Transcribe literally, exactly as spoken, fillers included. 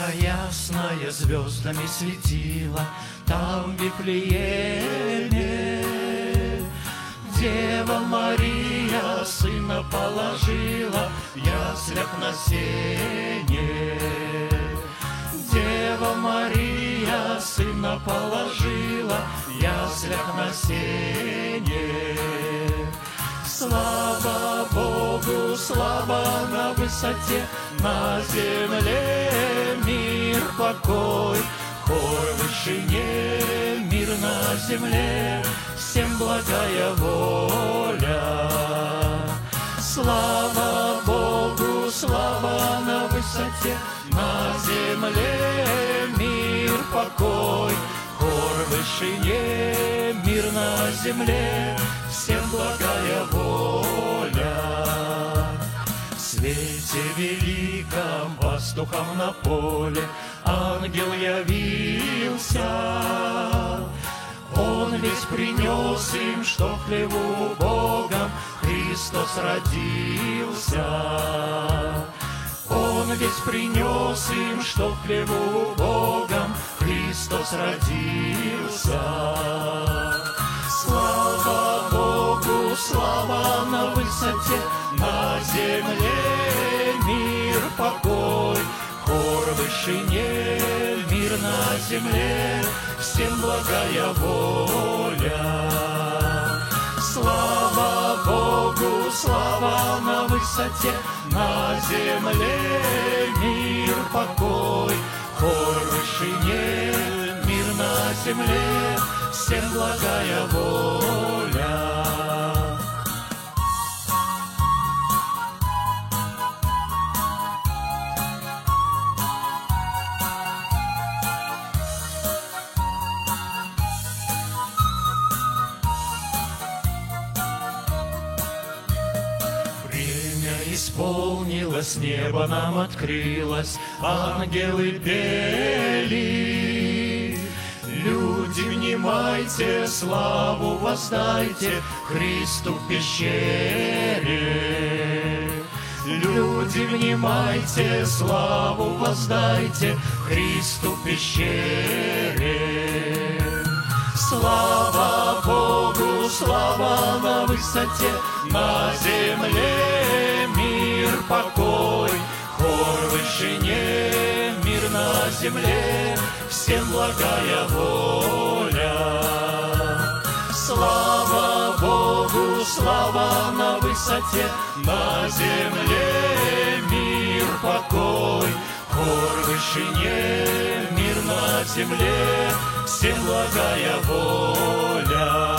Заря ясная звездами светила там, в Вифлееме. Дева Мария сына положила в яслях на сене. Дева Мария сына положила в яслях на сене. Слава Богу, слава на высоте, на земле мир, покой. Хор в вышине, мир на земле, всем благая воля. Слава Богу, слава на высоте, на земле мир, покой. Хор в вышине, мир на земле, всем благая воля. В свете великом пастухам на поле ангел явился. Он весь принес им, что в хлеву Богом Христос родился. Он весь принес им, что в хлеву Богом Христос родился. Слава Богу, слава на высоте, на земле мир, покой. Хор в вышине, мир на земле, всем благая воля. Слава Богу, слава на высоте, на земле мир, покой. Хор в вышине, мир на земле, всем благая воля. Исполнилось, небо нам открылось, ангелы пели. Люди, внимайте, славу воздайте Христу в пещере. Люди, внимайте, славу воздайте Христу в пещере. Слава Богу, слава на высоте, на земле мир, покой. Хор в вышине, мир на земле, всем благая воля. Слава Богу, слава на высоте, на земле мир, покой. Хор в вышине, мир на земле, всем благая воля.